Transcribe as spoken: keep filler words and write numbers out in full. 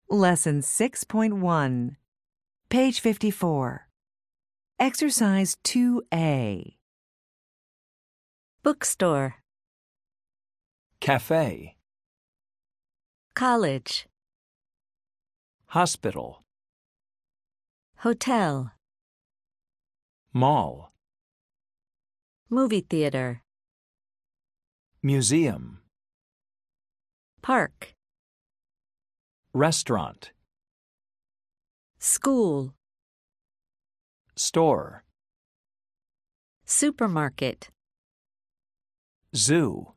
Lesson six point one, page fifty-four. Exercise two A. Bookstore. Cafe. College. Hospital. Hotel. Mall. Movie theater. Museum. Park. Restaurant. School. Store. Supermarket. Zoo.